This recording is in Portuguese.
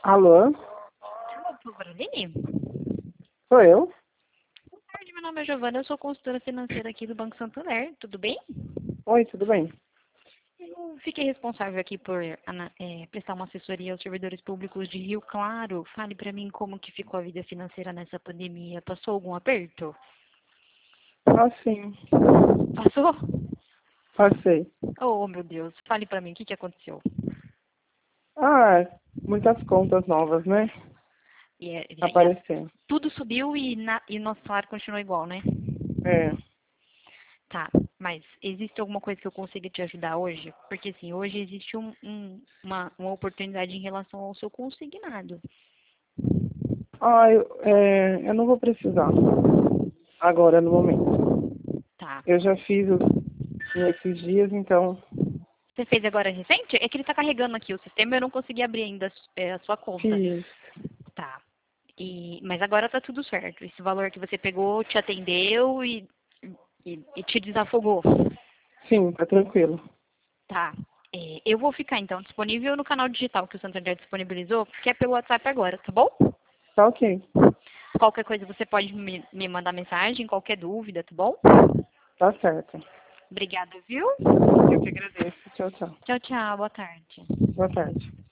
Alô? Alô, Caroline? Sou eu? Boa tarde, meu nome é Giovana, eu sou consultora financeira aqui do Banco Santander, tudo bem? Oi, tudo bem? Eu fiquei responsável aqui por prestar uma assessoria aos servidores públicos de Rio Claro. Fale pra mim como que ficou a vida financeira nessa pandemia. Passou algum aperto? Ah, sim. Passou? Passei. Oh, meu Deus. Fale pra mim, o que aconteceu? Ah, muitas contas novas, né? Aparecendo. Tudo subiu e nosso salário continuou igual, né? É. Tá, mas existe alguma coisa que eu consiga te ajudar hoje? Porque assim, hoje existe uma oportunidade em relação ao seu consignado. Ah, eu não vou precisar. Agora, no momento. Tá. Eu já fiz nesses dias, então Você fez agora recente? É que ele tá carregando aqui o sistema e eu não consegui abrir ainda a sua conta. fiz. Tá. Mas agora tá tudo certo. Esse valor que você pegou te atendeu e te desafogou. Sim, tá tranquilo. Tá. Eu vou ficar então disponível no canal digital que o Santander disponibilizou, que é pelo WhatsApp agora, tá bom? Tá ok. Qualquer coisa você pode me mandar mensagem, qualquer dúvida, tá bom? Tá certo. Obrigada, viu? Eu que agradeço. Tchau, tchau. Tchau, tchau. Boa tarde. Boa tarde.